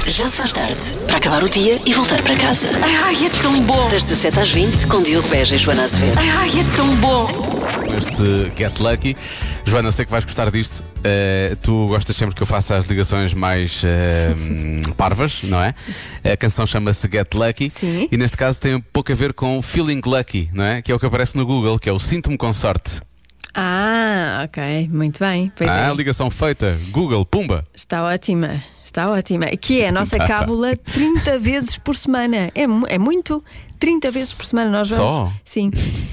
Já se faz tarde, para acabar o dia e voltar para casa. Ai, é tão bom. Das 17 às 20, com Diogo Beja e Joana Azevedo. Ai, é tão bom. Este Get Lucky. Joana, sei que vais gostar disto. Tu gostas sempre que eu faça as ligações mais parvas, não é? A canção chama-se Get Lucky. Sim. E neste caso tem um pouco a ver com Feeling Lucky, não é? Que é o que aparece no Google, que é o Sinto-me com sorte. Ah, ok, muito bem. Pois é. Ligação feita. Google, pumba. Está ótima, está ótima. Que é a nossa Tá. cábula 30 vezes por semana. É muito. 30 vezes por semana nós vamos. Só? Sim.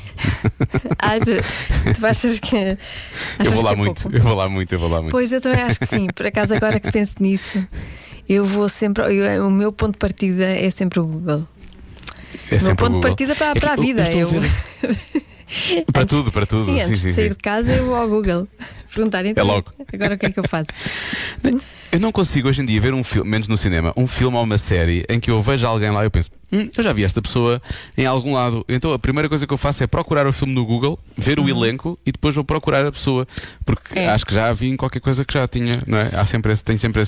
Tu achas que. Eu vou lá que é muito, pouco? eu vou lá muito, eu vou lá muito. Pois eu também acho que sim. Por acaso, agora que penso nisso, eu vou sempre. O meu ponto de partida é sempre o Google. É O meu sempre o ponto de Google. partida para É que a vida. eu estou a ver. Para tudo, para tudo. Sim, antes de sair de casa, eu vou ao Google perguntar então. É logo. Agora o que é que eu faço? Eu não consigo hoje em dia ver um filme, menos no cinema, um filme ou uma série em que eu vejo alguém lá e eu penso, eu já vi esta pessoa em algum lado. Então a primeira coisa que eu faço é procurar o filme no Google, ver o elenco e depois vou procurar a pessoa. Porque acho que já a vi em qualquer coisa que já tinha, não é? Tem sempre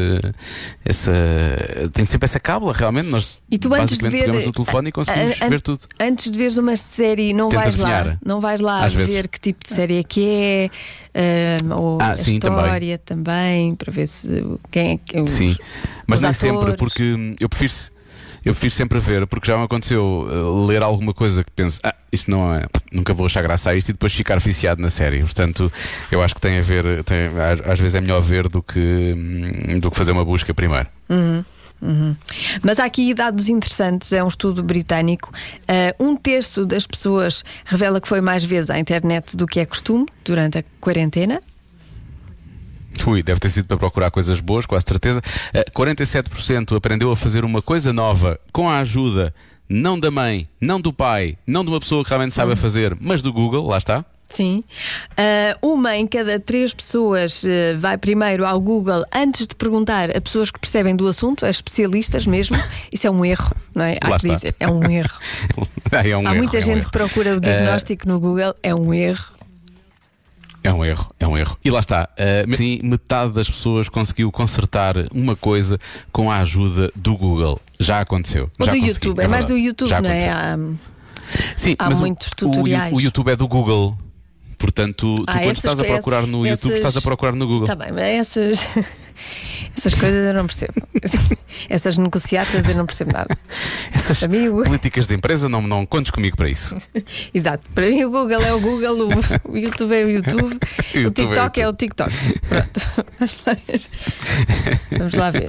essa cábula, realmente. Nós E tu antes de basicamente ver pegamos no telefone e conseguimos ver tudo. Antes de veres uma série, não Tenta vais lá. adivinhar. Não vais lá Às ver vezes. que tipo de série é que é, ou a Sim, história também, para ver se quem é que Sim, mas os nem atores. sempre, porque eu prefiro sempre ver, porque já me aconteceu ler alguma coisa que penso, isto não é, nunca vou achar graça a isto e depois ficar viciado na série. Portanto, eu acho que tem a ver, às vezes é melhor ver do que fazer uma busca primeiro. Mas há aqui dados interessantes. É um estudo britânico. 1/3 das pessoas revela que foi mais vezes à internet do que é costume durante a quarentena. Deve ter sido para procurar coisas boas, com certeza. 47% aprendeu a fazer uma coisa nova com a ajuda não da mãe, não do pai, não de uma pessoa que realmente sabe a fazer, mas do Google, lá está. Sim. Uma em cada 3 pessoas vai primeiro ao Google antes de perguntar a pessoas que percebem do assunto, a especialistas mesmo. Isso é um erro, não é? Há Lá que está. dizer, é um erro. Há muita gente que procura o diagnóstico no Google, é um erro. É um erro. E lá está. Sim, metade das pessoas conseguiu consertar uma coisa com a ajuda do Google. Já aconteceu. Ou Já do consegui, YouTube, é mais do verdade. YouTube, Já não é? aconteceu. Sim, Há mas muitos tutoriais. O YouTube é do Google. Portanto, tu quando essas estás a procurar no essas- YouTube, estás a procurar no Google. Está bem, mas essas coisas eu não percebo. Essas negociatas eu não percebo nada. Essas Para mim, políticas de empresa, não contes comigo para isso. Exato, para mim o Google é o Google, o YouTube é o YouTube, O o YouTube TikTok é o TikTok. Pronto. Vamos lá ver.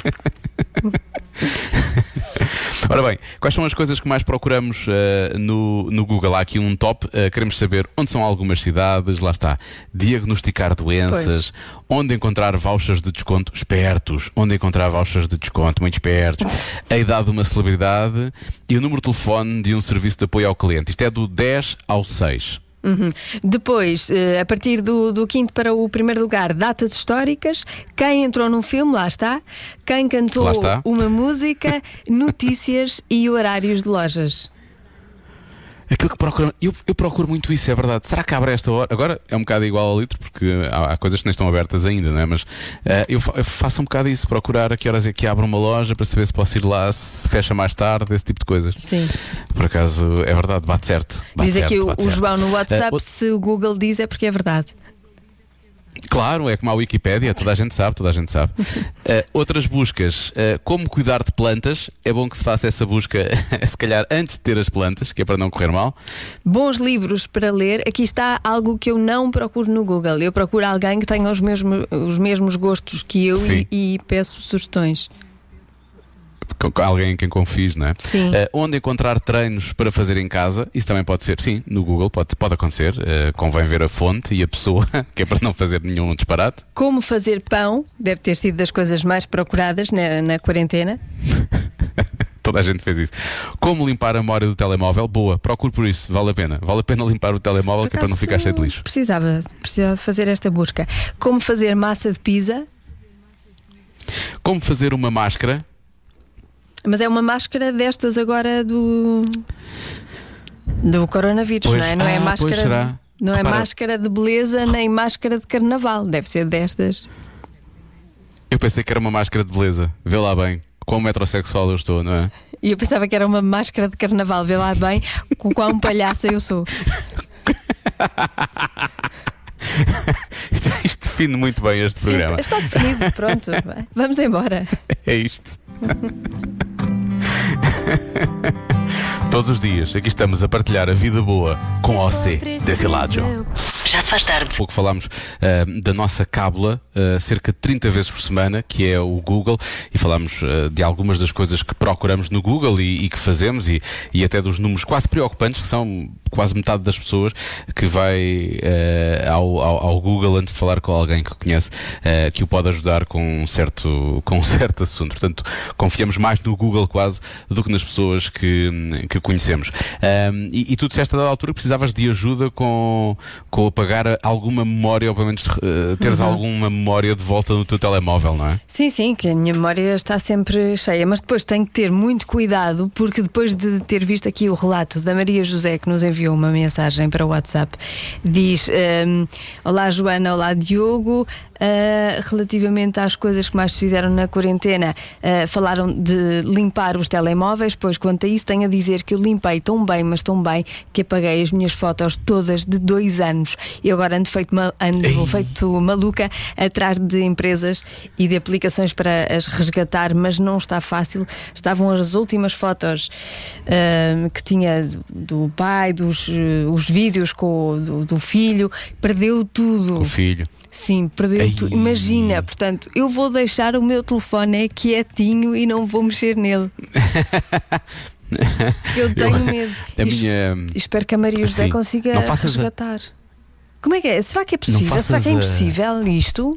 Ora bem, quais são as coisas que mais procuramos no Google? Há aqui um top. Queremos saber onde são algumas cidades, lá está, diagnosticar doenças, onde encontrar vouchers de desconto, espertos, onde encontrar vouchers de desconto, muito espertos, a idade de uma celebridade e o número de telefone de um serviço de apoio ao cliente. Isto é do 10 ao 6. Depois, a partir do quinto para o primeiro lugar, datas históricas, quem entrou num filme, lá está, quem cantou Lá está. uma música, notícias e horários de lojas. Aquilo que procuram, eu procuro muito isso, é verdade. Será que abre esta hora? Agora é um bocado igual ao litro, porque há coisas que nem estão abertas ainda, não é? Mas eu faço um bocado isso, procurar a que horas é que abre uma loja para saber se posso ir lá, se fecha mais tarde, esse tipo de coisas. Sim. Por acaso é verdade, bate certo. Diz aqui o certo. João no WhatsApp, se o Google diz é porque é verdade. Claro, é como a Wikipédia, toda a gente sabe. Outras buscas, como cuidar de plantas. É bom que se faça essa busca, se calhar antes de ter as plantas, que é para não correr mal. Bons livros para ler. Aqui está algo que eu não procuro no Google. Eu procuro alguém que tenha os mesmos gostos que eu Sim. e peço sugestões. Com alguém em quem confies, não é? Sim. Onde encontrar treinos para fazer em casa. Isso também pode ser, sim, no Google pode acontecer. Convém ver a fonte e a pessoa, que é para não fazer nenhum disparate. Como fazer pão, deve ter sido das coisas mais procuradas na quarentena. Toda a gente fez isso. Como limpar a memória do telemóvel? Boa, procure por isso, vale a pena. Vale a pena limpar o telemóvel, que é para não ficar cheio de lixo. Precisava de fazer esta busca. Como fazer massa de pizza. Como fazer uma máscara? Mas é uma máscara destas agora do coronavírus, Pois. não é? Não é Pois máscara. será? Não é Repara. máscara de beleza nem máscara de carnaval. Deve ser destas. Eu pensei que era uma máscara de beleza. Vê lá bem. quão metrosexual eu estou, não é? E eu pensava que era uma máscara de carnaval, vê lá bem com quão palhaça eu sou. Isto define muito bem este programa. Está definido, pronto. Vamos embora. É isto. Todos os dias aqui estamos a partilhar a vida boa com OC desse lado. Já se faz tarde. Há pouco falámos da nossa cábula cerca de 30 vezes por semana, que é o Google, e falámos de algumas das coisas que procuramos no Google e que fazemos, e até dos números quase preocupantes, que são quase metade das pessoas que vai ao Google antes de falar com alguém que conhece, que o pode ajudar com um certo assunto. Portanto, confiamos mais no Google quase do que nas pessoas que conhecemos. E tu disseste a dada altura que precisavas de ajuda com apagar alguma memória, ou pelo menos teres alguma memória de volta no teu telemóvel, não é? Sim, que a minha memória está sempre cheia, mas depois tenho que ter muito cuidado, porque depois de ter visto aqui o relato da Maria José, que nos enviou uma mensagem para o WhatsApp, diz: olá Joana, olá Diogo. Relativamente às coisas que mais se fizeram na quarentena, falaram de limpar os telemóveis. Pois quanto a isso tenho a dizer que eu limpei tão bem, mas tão bem, que apaguei as minhas fotos todas de 2 anos. E agora ando feito maluca atrás de empresas e de aplicações para as resgatar, mas não está fácil. Estavam as últimas fotos que tinha do pai, os vídeos do filho. Perdeu tudo. O filho. Sim, perdeu tudo. Imagina, portanto, eu vou deixar o meu telefone quietinho e não vou mexer nele. Eu tenho medo. Espero que a Maria José consiga resgatar. Como é que é? Será que é possível? Será que é impossível isto?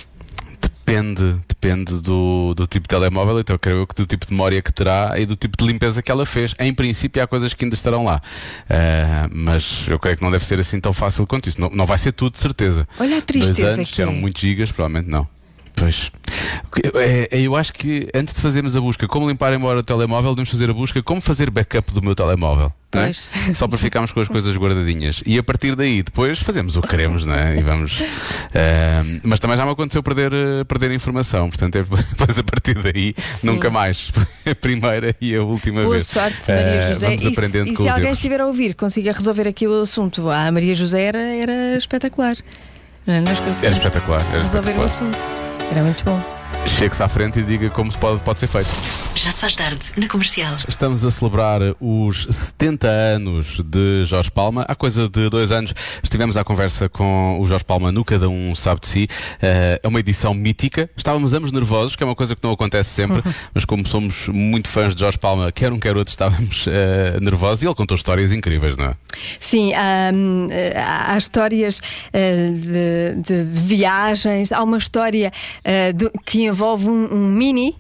Depende do tipo de telemóvel, então creio eu que do tipo de memória que terá e do tipo de limpeza que ela fez. Em princípio há coisas que ainda estarão lá, mas eu creio que não deve ser assim tão fácil quanto isso. Não vai ser tudo, de certeza. Olha a tristeza. 2 anos, eram muitos gigas, provavelmente não. Pois. Eu acho que antes de fazermos a busca como limpar embora o telemóvel, devemos fazer a busca como fazer backup do meu telemóvel, não é? Só para ficarmos com as coisas guardadinhas. E a partir daí depois fazemos o que queremos, não é? E vamos. Mas também já me aconteceu perder informação. Portanto, depois a partir daí nunca mais. Foi a primeira e a última Boa vez. Boa sorte, Maria José. Vamos aprendendo e com se os alguém erros. estiver a ouvir, consiga resolver aqui o assunto, a Maria José era espetacular. Nós conseguimos Era espetacular. resolver o assunto. Era muito bom. Chegue-se à frente e diga como pode ser feito. Já se faz tarde na Comercial. Estamos a celebrar os 70 anos de Jorge Palma. Há coisa de 2 anos estivemos à conversa com o Jorge Palma no Cada Um Sabe de Si. É uma edição mítica. Estávamos ambos nervosos, que é uma coisa que não acontece sempre, mas como somos muito fãs de Jorge Palma, quer um quer outro, estávamos nervosos, e ele contou histórias incríveis, não é? Sim, há histórias de viagens. Há uma história que envolve um Mini.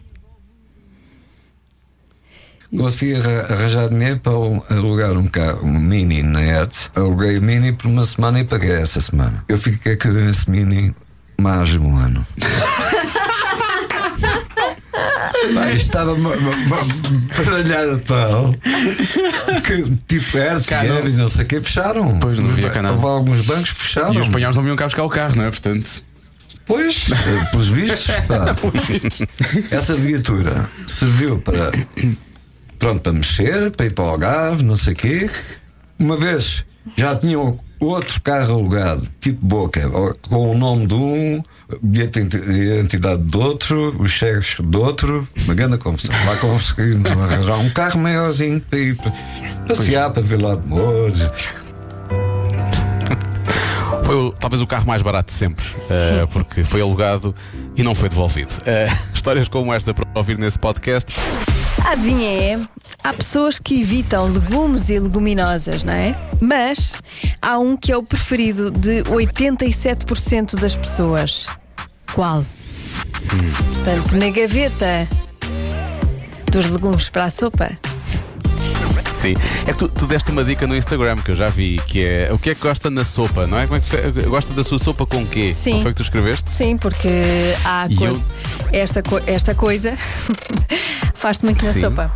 Consegui arranjar dinheiro para alugar um carro, um Mini na Hertz. Aluguei o Mini por uma semana e paguei essa semana. Eu fiquei com esse Mini mais de 1 ano. Estava baralhada tal que tipo Hertz, Guedes, não sei o que, fecharam. Pois não havia canal. Alguns bancos fecharam. E os espanhóis não vinham cá buscar o carro, não é? Portanto. Pois, pelos vistos, essa viatura serviu para mexer, para ir para o Algarve, não sei o quê. Uma vez já tinham outro carro alugado, tipo Boca, com o nome de um, bilhete de identidade de outro, os cheques de outro, uma grande confusão. Lá conseguimos arranjar um carro maiorzinho para ir passear, para ver lá de Mouros. Foi talvez o carro mais barato de sempre, porque foi alugado e não foi devolvido. Histórias como esta para ouvir nesse podcast. Adivinha, há pessoas que evitam legumes e leguminosas, não é? Mas há um que é o preferido de 87% das pessoas. Qual? Portanto, na gaveta dos legumes para a sopa. Sim, é que tu deste uma dica no Instagram que eu já vi, que é o que é que gosta na sopa, não é? Como é que gosta da sua sopa com quê? Sim. Não foi que tu escreveste? Sim, porque há esta coisa faz-se muito na sopa.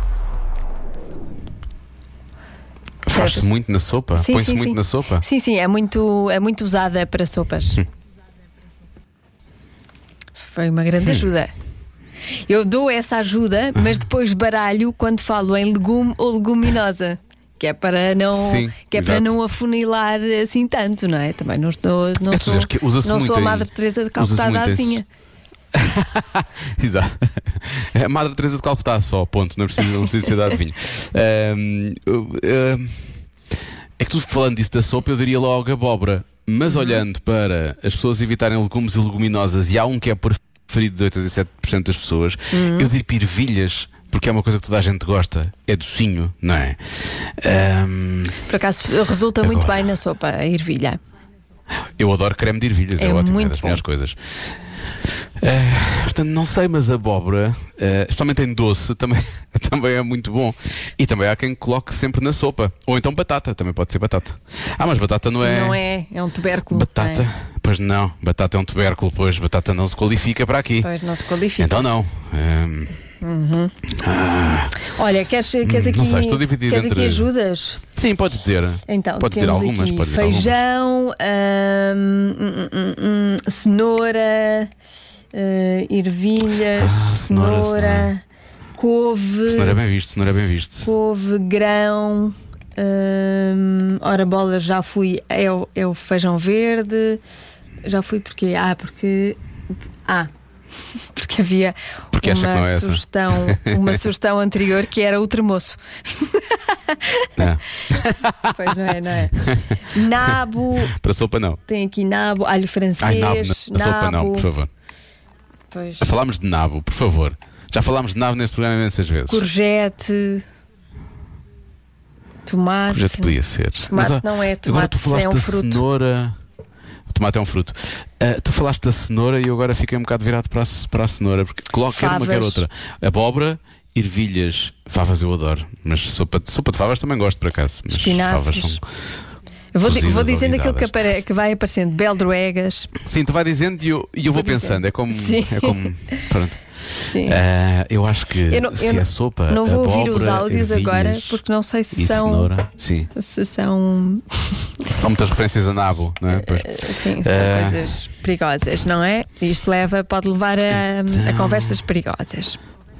Faz-se muito na sopa? Sim, Põe-se muito sim. na sopa? Sim, é muito usada para sopas. Foi uma grande ajuda. Eu dou essa ajuda, mas depois baralho quando falo em legume ou leguminosa. Que é para não, Sim, para não afunilar assim tanto, não é? Também não sou a Madre Teresa de Calcutá da Avinha. Exato. A Madre Teresa de Calcutá só, ponto. Não precisa ser da Avinha. É que tu, falando disso da sopa, eu diria logo abóbora. Mas olhando para as pessoas evitarem legumes e leguminosas, e há um que é preferido de 87% das pessoas, eu diria ervilhas. Porque é uma coisa que toda a gente gosta. É docinho, não é? Por acaso resulta muito bem na sopa, a ervilha. Eu adoro creme de ervilhas, é ótimo, é das melhores coisas. Portanto, não sei, mas a abóbora, especialmente em doce, também é muito bom. E também há quem coloque sempre na sopa. Ou então batata, também pode ser batata. Mas batata não é. Não é, é um tubérculo. Batata, pois não, batata é um tubérculo, pois batata não se qualifica para aqui. Pois não se qualifica. Então não. Olha, queres aqui, não sei, estou dividido queres entre... aqui ajudas? Sim, podes dizer. Então, podes dizer algumas. Aqui feijão, cenoura, ervilhas, cenoura, couve. Cenoura é bem visto. Couve, grão. Ora, bolas, já fui. É o feijão verde. Já fui porque. Porque havia uma sugestão anterior que era o tremoço. Não. Pois não é? Nabo. Para sopa não. Tem aqui nabo, alho francês. Nabo. Sopa não, por favor. Pois. Já falámos de nabo, por favor. Já falámos de nabo neste programa imensas vezes. Courgette. Tomate. Courgette podia ser. Tomate não é tomate. Agora tu falaste da cenoura. O tomate é um fruto. Tu falaste da cenoura e eu agora fiquei um bocado virado para a cenoura, porque coloco quer uma quer outra. Abóbora, ervilhas, favas eu adoro. Mas sopa de favas também gosto, por acaso. Mas favas são. Eu vou dizendo aquilo que vai aparecendo. Beldroegas. Sim, tu vai dizendo e eu vou pensando. É como. Pronto. Sim. Eu acho que se é sopa. Não vou abóbora, ouvir os áudios agora porque não sei se são. Cenoura. Sim. Se são. São muitas referências a nabo, não é? Sim, são coisas perigosas, não é? Isto pode levar a conversas perigosas.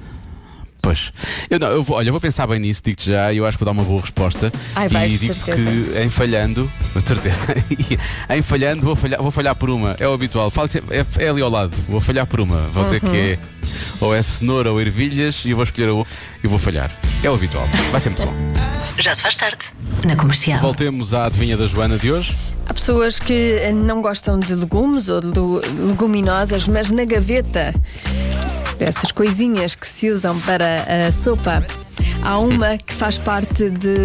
Pois. Eu vou pensar bem nisso, digo-te já, e eu acho que vou dar uma boa resposta. E digo-te que em falhando, com certeza, em falhando vou falhar por uma. É o habitual. É ali ao lado, vou falhar por uma. Vou dizer que é ou é cenoura ou ervilhas e eu vou escolher e vou falhar. É o habitual. Vai ser muito bom. Já se faz tarde na Comercial. Voltemos à adivinha da Joana de hoje. Há pessoas que não gostam de legumes ou de leguminosas, mas na gaveta dessas coisinhas que se usam para a sopa, há uma que faz parte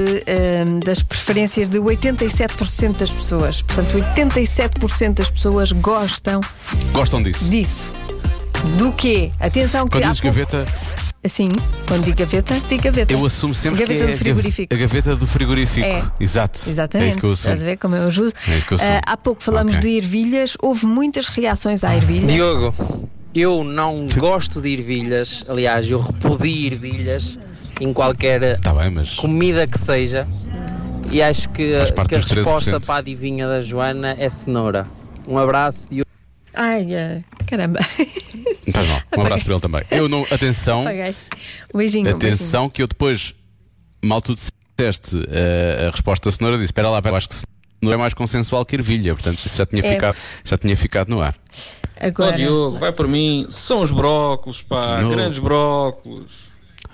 das preferências de 87% das pessoas. Portanto, 87% das pessoas gostam disso. Do quê? Atenção que quando dizes gaveta. Sim, quando digo gaveta. Eu assumo sempre gaveta que é do frigorífico. A gaveta do frigorífico. É. Exatamente. É isso que eu assumo. Estás a ver como eu ajudo? É isso que eu assumo. Há pouco falamos de ervilhas. Houve muitas reações à ervilha. Diogo, eu não gosto de ervilhas. Aliás, eu repudio ervilhas em qualquer comida que seja. E acho que a resposta para a adivinha da Joana é cenoura. Um abraço, Diogo. Ai, caramba. Não faz mal. Um abraço para ele também. Eu não. Atenção. Um beijinho. Atenção, que eu depois, mal tu disseste a resposta da cenoura, disse: espera lá, eu acho que cenoura é mais consensual que ervilha. Portanto, isso já tinha ficado no ar. Agora. Diogo, vai por mim. São os brócolos, pá. Grandes brócolos.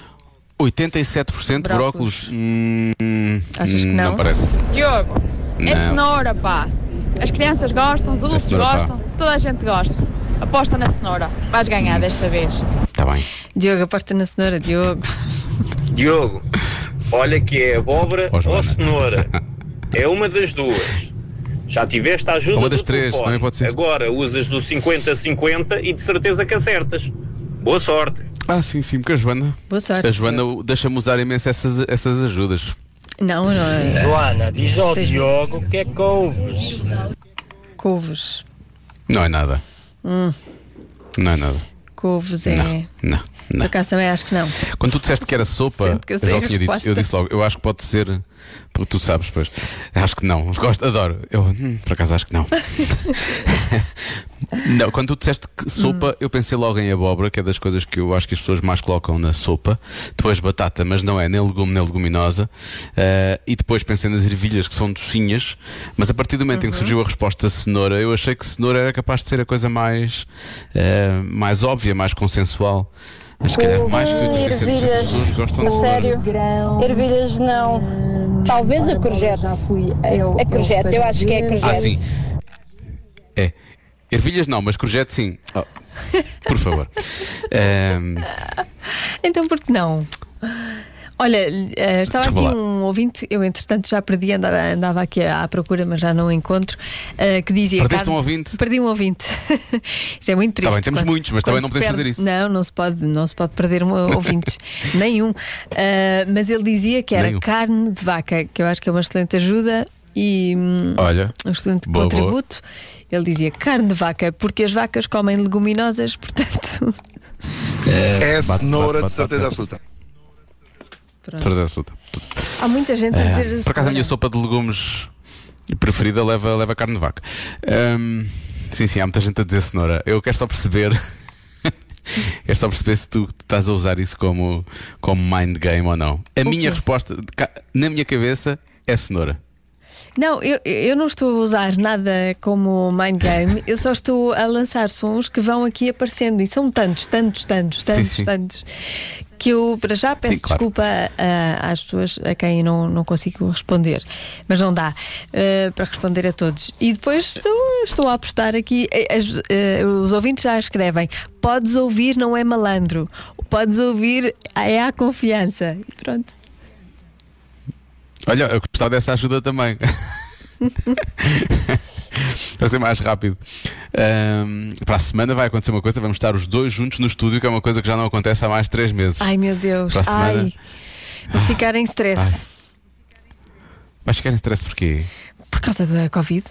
87% brócolos. Achas que não? Não parece. Diogo, é cenoura, pá. As crianças gostam, os adultos gostam, toda a gente gosta. Aposta na cenoura, vais ganhar desta vez. Está bem. Diogo, aposta na cenoura, Diogo. Diogo, olha que é abóbora ou cenoura. É uma das duas. Já tiveste a ajuda uma das do três, telefone. também pode ser. Agora usas do 50-50 e de certeza que acertas. Boa sorte. Sim, porque a Joana. Boa sorte. A Joana deixa-me usar imenso essas ajudas. Não é. Joana, diz ao Diogo o que é couves. Couves. Não é nada. Não é nada. Couves é. Não. Por acaso também acho que não. Quando tu disseste que era sopa, eu já tinha dito. Eu disse logo, eu acho que pode ser. Porque tu sabes, pois. Acho que não. Gosto, adoro. Eu, por acaso, acho que não. Não, quando tu disseste que sopa, eu pensei logo em abóbora, que é das coisas que eu acho que as pessoas mais colocam na sopa. Depois batata, mas não é nem legume nem leguminosa. E depois pensei nas ervilhas, que são docinhas. Mas a partir do momento em que surgiu a resposta cenoura, eu achei que cenoura era capaz de ser a coisa mais óbvia, mais consensual. Mas se calhar mais que 87% das pessoas gostam de cenoura. Sério? Ervilhas não. Talvez a courgette. A courgette, eu acho que é a courgette. Ah, sim. É. Ervilhas não, mas courgette sim. Oh, por favor. Então por que não? Olha, estava aqui um ouvinte, eu entretanto já perdi, andava aqui à procura, mas já não encontro, que dizia... Perdeste um ouvinte? Perdi um ouvinte. Isso é muito triste. Está bem, temos muitos, mas também não podemos fazer isso. Não se pode perder ouvintes. Nenhum. Mas ele dizia que era carne de vaca, que eu acho que é uma excelente ajuda e um excelente contributo. Boa. Ele dizia carne de vaca, porque as vacas comem leguminosas, portanto... É cenoura, de certeza absoluta. Certeza absoluta. Há muita gente a dizer. Por acaso a minha sopa de legumes preferida leva carne de vaca. Sim, há muita gente a dizer cenoura. Eu quero só perceber. Quero só perceber se tu estás a usar isso como mind game ou não. A minha resposta, na minha cabeça, é cenoura. Não, eu não estou a usar nada como mind game. Eu só estou a lançar sons que vão aqui aparecendo. E são tantos que eu para já peço desculpa às pessoas a quem não consigo responder. Mas não dá para responder a todos. E depois estou a apostar aqui. Os ouvintes já escrevem: podes ouvir, não é malandro. Podes ouvir, é à confiança. E pronto. Olha, eu gostava dessa ajuda também. Vai ser mais rápido. Para a semana vai acontecer uma coisa. Vamos estar os dois juntos no estúdio, que é uma coisa que já não acontece há mais de 3 meses. Ai meu Deus. Para a semana... vou ficar em stress. Vais ficar em stress porquê? Por causa da Covid.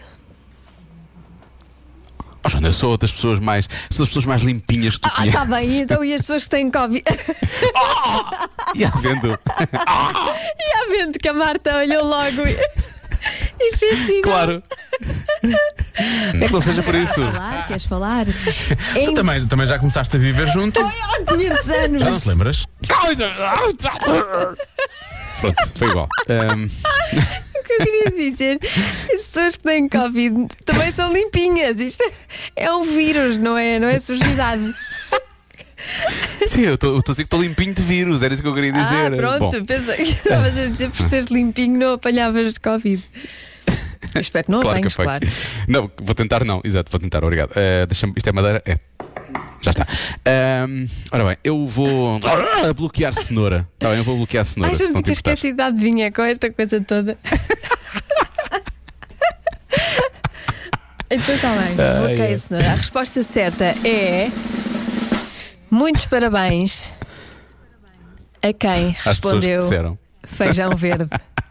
Oh, Joana, eu sou das pessoas mais. Sou das pessoas mais limpinhas que tu conheces. Está bem, então e as pessoas que têm Covid? E havendo que a Marta olhou logo e fez assim. Claro. É que não seja por isso. Queres falar? Tu também já começaste a viver junto. Há 500 anos. Já não te lembras? Pronto, foi igual. O que eu queria dizer, as pessoas que têm Covid também são limpinhas. Isto é um vírus, não é sujidade. Sim, eu estou a dizer que estou limpinho de vírus. Era isso que eu queria dizer. Pronto, pensei que estavas a dizer por seres limpinho não apanhavas de Covid. Eu espero que não apanhes, claro. Não, vou tentar não. Exato, vou tentar, obrigado. Isto é madeira? É. Já está. Ora bem, eu vou bloquear cenoura. Tá bem, eu vou bloquear cenoura. Ai, não tinha esquecido de adivinha com esta coisa toda. Então está bem, bloqueia a cenoura. A resposta certa é: muitos parabéns a quem respondeu feijão verde.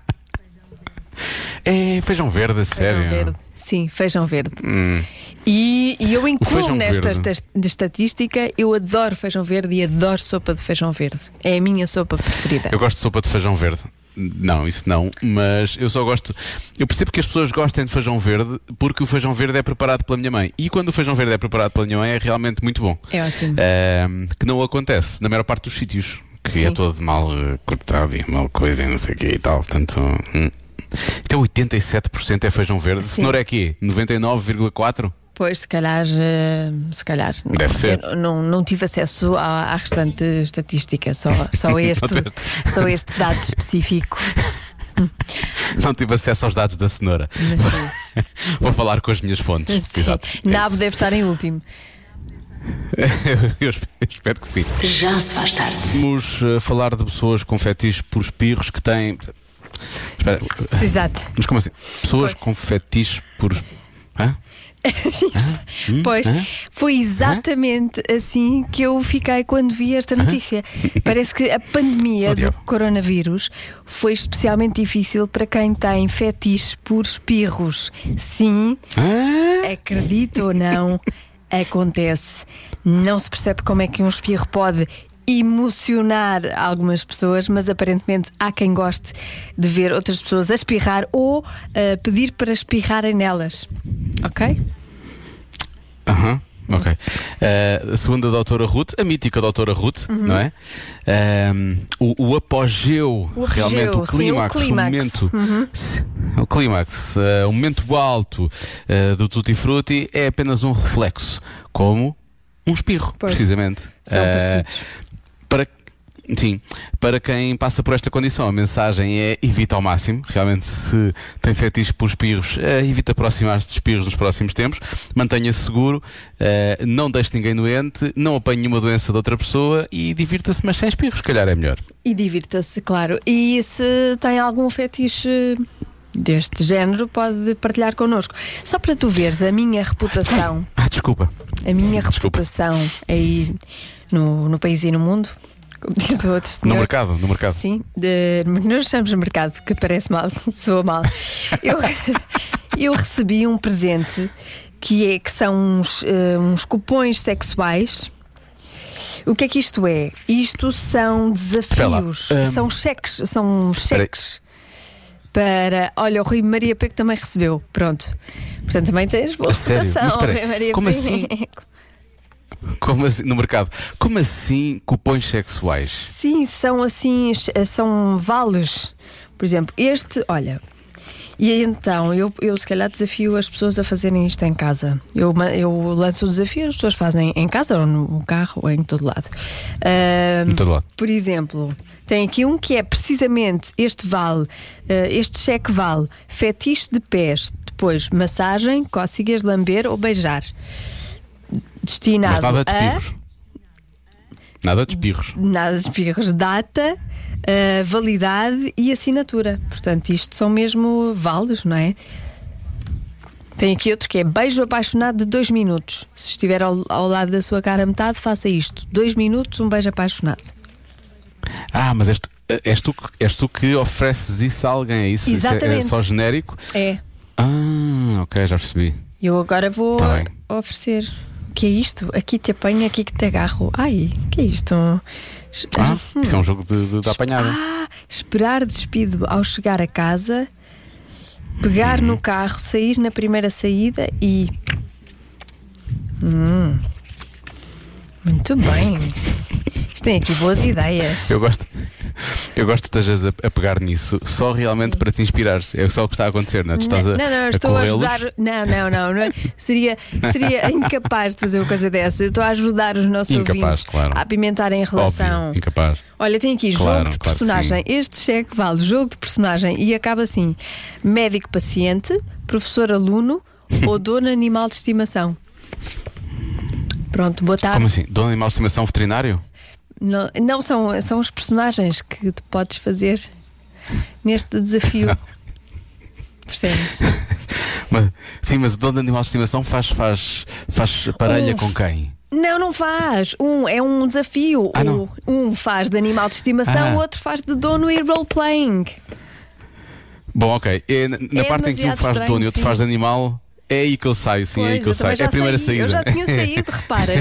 É feijão verde, a sério? Feijão verde. Sim, feijão verde. E eu incluo nesta estatística. Eu adoro feijão verde e adoro sopa de feijão verde. É a minha sopa preferida. Eu gosto de sopa de feijão verde. Não, isso não, mas eu só gosto. Eu percebo que as pessoas gostem de feijão verde porque o feijão verde é preparado pela minha mãe. E quando o feijão verde é preparado pela minha mãe é realmente muito bom. É ótimo. Que não acontece na maior parte dos sítios, que é todo mal cortado e mal coisa e não sei o que e tal. Portanto, até 87% é feijão verde. Cenoura é quê? 99,4%? Pois, se calhar. Deve ser. Não tive acesso à restante estatística, só este dado específico. Não tive acesso aos dados da cenoura. Vou falar com as minhas fontes. Exato. Nabo deve estar em último. Eu espero que sim. Já se faz tarde. Vamos falar de pessoas com fetiches por espirros que têm. Espera. Exato. Mas como assim? Pessoas com fetiches por. Hã? Pois, foi exatamente assim que eu fiquei quando vi esta notícia. Parece que a pandemia do coronavírus foi especialmente difícil para quem tem fetiche por espirros. Sim, acredito ou não, acontece. Não se percebe como é que um espirro pode emocionar algumas pessoas, mas aparentemente há quem goste de ver outras pessoas a espirrar ou pedir para espirrarem nelas. Ok? Ok. Segundo a doutora Ruth, a mítica doutora Ruth, não é? O apogeu, realmente o clímax, o momento, o clímax, o momento alto do Tutti Frutti é apenas um reflexo, como um espirro, precisamente. São parecidos. Para quem passa por esta condição, a mensagem é: evita ao máximo. Realmente, se tem fetiche por espirros, evita aproximar-se de espirros nos próximos tempos. Mantenha-se seguro, não deixe ninguém doente, não apanhe nenhuma doença de outra pessoa e divirta-se, mas sem espirros, se calhar é melhor. E divirta-se, claro. E se tem algum fetiche deste género, pode partilhar connosco. Só para tu veres a minha reputação. Desculpa. A minha reputação aí no país e no mundo. Como diz o outro senhor. No mercado. Sim, nós chamamos de mercado, porque parece mal, soa mal. Eu recebi um presente que são uns cupons sexuais. O que é que isto é? Isto são desafios, são cheques para. Olha, o Rui Maria Peco também recebeu. Pronto. Portanto, também tens boa reputação. Como assim? Como assim, no mercado? Como assim cupons sexuais? Sim, são assim, são vales. Por exemplo, olha. E então, eu se calhar desafio as pessoas a fazerem isto em casa. Eu lanço o desafio, as pessoas fazem em casa ou no carro ou em todo lado. Em todo lado. Por exemplo, tem aqui um que é precisamente este cheque vale fetiche de pés, depois massagem, cócegas, lamber ou beijar. Destinado. Mas nada de espirros. Nada de espirros. Nada de espirros. Data, validade e assinatura. Portanto, isto são mesmo vales, não é? Tem aqui outro que é beijo apaixonado de 2 minutos. Se estiver ao lado da sua cara a metade, faça isto. 2 minutos, um beijo apaixonado. Mas és tu que ofereces isso a alguém, é isso? Exatamente. Isso é só genérico? É. Ok, já percebi. Eu agora vou oferecer. O que é isto? Aqui te apanho, aqui que te agarro. Ai, o que é isto? Isso é um jogo de apanhar. Esperar despido ao chegar a casa, pegar no carro, sair na primeira saída e. Muito bem. Isto tem aqui boas ideias. Eu gosto que estejas a pegar nisso só realmente para te inspirares. É só o que está a acontecer, não é? Tu estás estou a ajudar. Não. Seria incapaz de fazer uma coisa dessa. Eu estou a ajudar os nossos ouvintes a apimentarem a relação. Óbvio, incapaz. Olha, tem aqui jogo de personagem. Este cheque vale jogo de personagem e acaba assim: médico-paciente, professor-aluno ou dono animal de estimação. Pronto, boa tarde. Como assim? Dono animal de estimação veterinário? Não são os personagens que tu podes fazer neste desafio. Percebes? Mas o dono de animal de estimação faz parelha com quem? Não faz. É um desafio. Um faz de animal de estimação, o outro faz de dono e role-playing. Bom, ok. Na parte em que um faz de dono e outro faz de animal. É aí que eu saio, sim, é aí que eu saio. É a primeira saída. Eu já tinha saído, repara,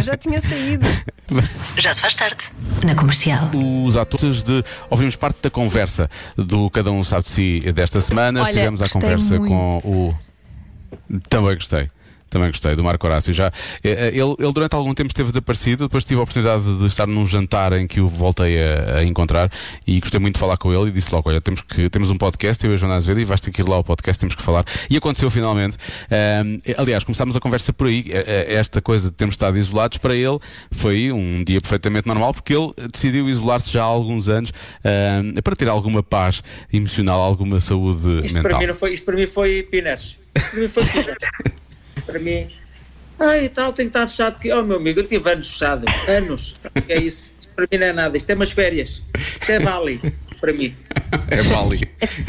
Já se faz tarde, na Comercial. Os atores ouvimos parte da conversa do Cada Um Sabe de Si desta semana. Olha, estivemos à conversa muito. com o. Também gostei do Marco Horácio. Ele durante algum tempo esteve desaparecido. Depois tive a oportunidade de estar num jantar em que o voltei a encontrar e gostei muito de falar com ele e disse logo: olha, temos um podcast, eu e a Joana Azevedo, e vais ter que ir lá ao podcast, temos que falar. E aconteceu finalmente. Aliás, começámos a conversa por aí. Esta coisa de termos estado isolados, para ele foi um dia perfeitamente normal, porque ele decidiu isolar-se já há alguns anos para ter alguma paz emocional, alguma saúde mental. Isto para mim foi Pinetes. Para mim, e tal, tenho que estar fechado. Oh, meu amigo, eu tive anos fechados. Anos. É isso. Isto para mim não é nada. Isto é umas férias. Isto é Bali. Para mim. É Bali.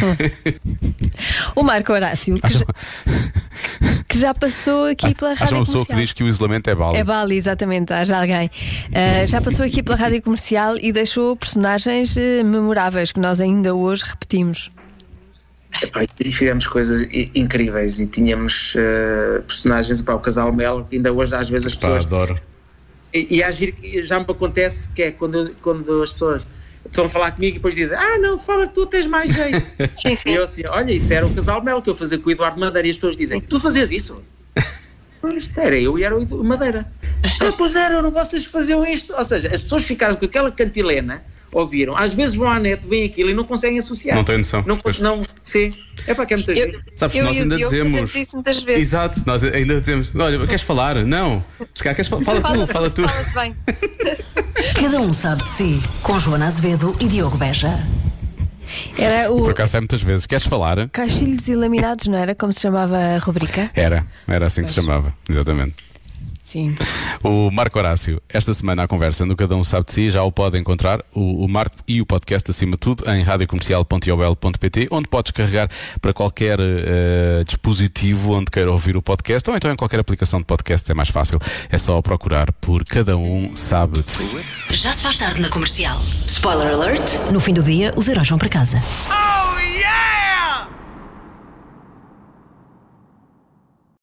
O Marco Horácio, que já passou aqui pela Rádio Comercial. Há uma pessoa que diz que o isolamento é Bali. É Bali, exatamente. Haja alguém. Já passou aqui pela Rádio Comercial e deixou personagens memoráveis que nós ainda hoje repetimos. E fizemos coisas incríveis e tínhamos personagens, o casal Mel, que ainda hoje às vezes as pessoas adoro. E agir, já me acontece que é quando as pessoas estão a falar comigo e depois dizem: não, fala que tu tens mais jeito. E eu assim: olha, isso era o Casal Mel que eu fazia com o Eduardo Madeira, e as pessoas dizem: tu fazias isso? Era eu e era o Madeira. Pois eram vocês que faziam isto. Ou seja, as pessoas ficaram com aquela cantilena, ouviram, às vezes vão à net, veem aquilo e não conseguem associar. Não têm noção. Não, sim. É para que é muitas vezes. Sabes, nós ainda dizemos isso muitas vezes. Exato, nós ainda dizemos: olha, queres falar? Não. Fala tu. Falas bem. Cada um sabe de si, com Joana Azevedo e Diogo Beja. Era o... Por acaso é muitas vezes. Queres falar? Caixilhos e laminados, não era? Como se chamava a rubrica? Era assim que se chamava, exatamente. Sim. O Marco Horácio, esta semana a conversa no Cada Um Sabe de Si, já o pode encontrar, o Marco e o podcast, acima de tudo, em radiocomercial.iol.pt, onde podes carregar para qualquer dispositivo onde queira ouvir o podcast, ou então em qualquer aplicação de podcast, é mais fácil. É só procurar por Cada Um Sabe de Si. Já se faz tarde na Comercial. Spoiler alert: no fim do dia, os heróis vão para casa.